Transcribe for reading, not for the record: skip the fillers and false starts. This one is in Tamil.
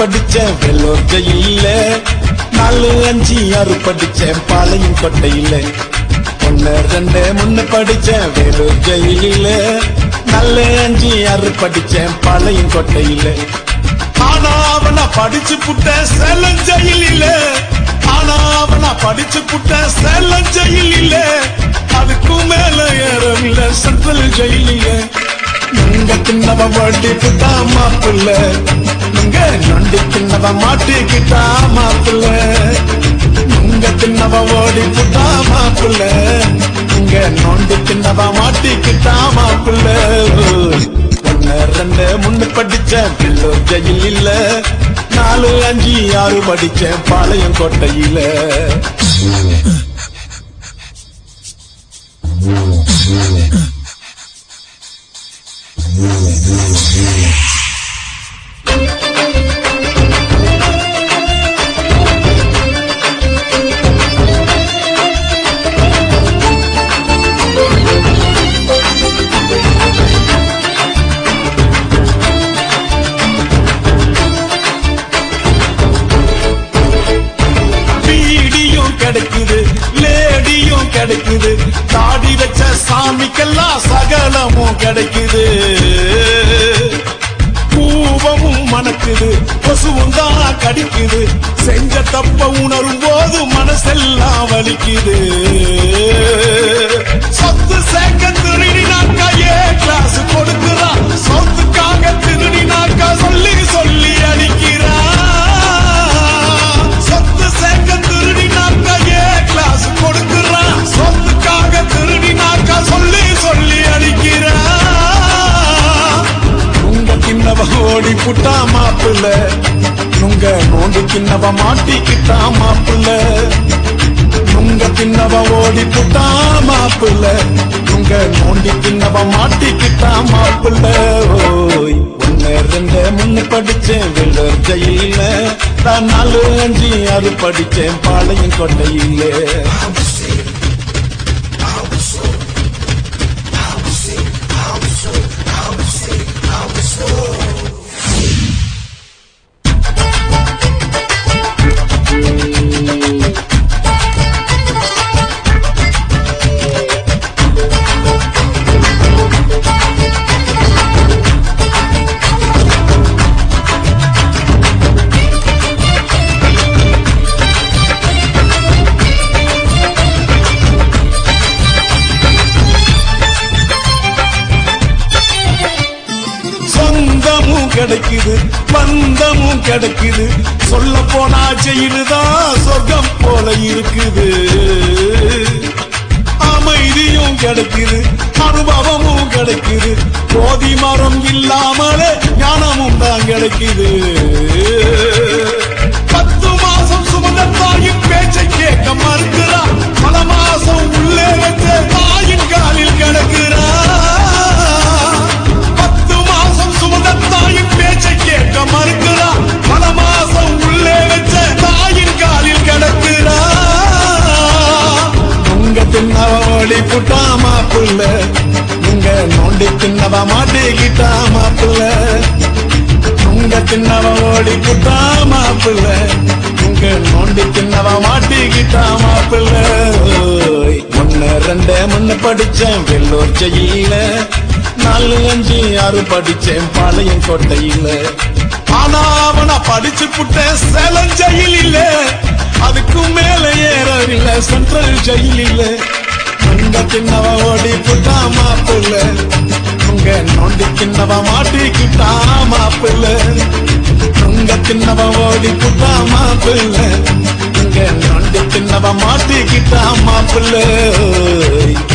படிச்சேன் வெள்ளூர் ஜெயில 4, 5, 6 படிச்சேன் பாளையம் கொட்டையில 1, 2, 3 படிச்சேன் வேலூர் ஜெயில 4, 5, 6 படிச்சேன் பாளையம் கொட்டையில ஆனா அவன படிச்சு புட்ட சேலம் ஜெயில ஆனா அவன படிச்சு புட்ட சேலம் ஜெயில அதுக்கு மேல ஏறவில்லை சென்ட்ரல் ஜெயில நீங்க தின்னவ வட்டிக்கிட்டா மாப்பிள்ள நீங்க நொண்டி தின்னவ மாட்டிக்கிட்டா மாப்பிள்ள நீங்க தின்னவ ஓடி புட்டா மாப்பிள்ள நீங்க நொண்டி தின்னவ மாட்டிக்கிட்டா மாப்பிள்ள 1, 2, 3 படிச்சேன் வெள்ளூர் ஜெயில 4, 5, 6 படிச்சேன் பாளையம் கோட்டையில கிடைக்குது லேடியும் கிடைக்குது தாடி வச்ச சாமிக்கெல்லாம் சகலமும் கிடைக்குது பூவமும் மணக்குது பசுவும் தான் கடிக்குது செஞ்ச தப்ப உணரும் போது மனசெல்லாம் வலிக்குது சொத்து சேர்க்க திருடினாக்கா கிளாஸ் கொடுக்கிறா சொத்துக்காக திருடினாக்கா சொல்லி சொல்லி அடிக்கிறா சொத்து சேர்க்க திருடினாக்கா கிளாஸ் கொடுக்கிறா சொத்துக்காக திருடினாக்கா சொல்லி சொல்லி அடிக்கிறா உங்க தின்னவ ஓடி புட்டா மாப்பிள்ள உங்க நோண்டி தின்னவ மாட்டிக்கிட்டா மாப்பிள்ள உங்க தின்னவ ஓடி புட்டா மாப்பிள்ள உங்க நோண்டி தின்னவ மாட்டிக்கிட்டா மாப்பிள்ள ஓய் 1, 2, 3 படிச்சேன் வெள்ளூர் ஜெயில 4, 5, 6 படிச்சேன் பாளையம் கொட்டையில கிடைக்குது பந்தமும் கிடைக்குது சொல்ல போனா ஜெயிலுதான் சொர்க்கம் போல இருக்குது அமைதியும் கிடைக்குது அனுபவமும் கிடைக்குது போதி மரம் இல்லாமலே ஞானமும் தான் கிடைக்குது 10 மாசம் சுமந்த தாயின் பேச்சை கேட்க மறுக்கிறா பல மாசம் உள்ளே வச்ச தாயின் காலில் கிடக்கிறா தாயின் பேச்சை கேட்க மறுக்கிறா பல மாசம் உள்ளே வச்ச தாயின் காலில் கிடக்கிறா உங்க தின்னவ ஓடி புட்டா மாப்பிள்ள உங்க நோண்டி தின்னவ மாட்டிக்கிட்டா மாப்பிள்ள உங்க தின்னவ ஓடி புட்டா மாப்பிள்ள உங்க நோண்டி தின்னவ மாட்டிக்கிட்டா மாப்பிள்ள 1, 2, 3 படிச்சேன் வெள்ளூர் ஜெயில 4, 5, 6 படிச்சேன் பாளையம் கோட்டையில ஆனா அவன படிச்சு புட்ட சேலம் ஜெயில அதுக்கு மேல ஏறவில்லை சென்ட்ரல் ஜெயில உங்க தின்னவ ஓடி புட்டா மாப்பிள்ள உங்க நோண்டி தின்னவ மாட்டிக்கிட்டா மாப்பிள்ள உங்க தின்னவ ஓடி புட்டா மாப்பிள்ள உங்க நோண்டி தின்னவ மாட்டிக்கிட்டா மாப்பிள்ள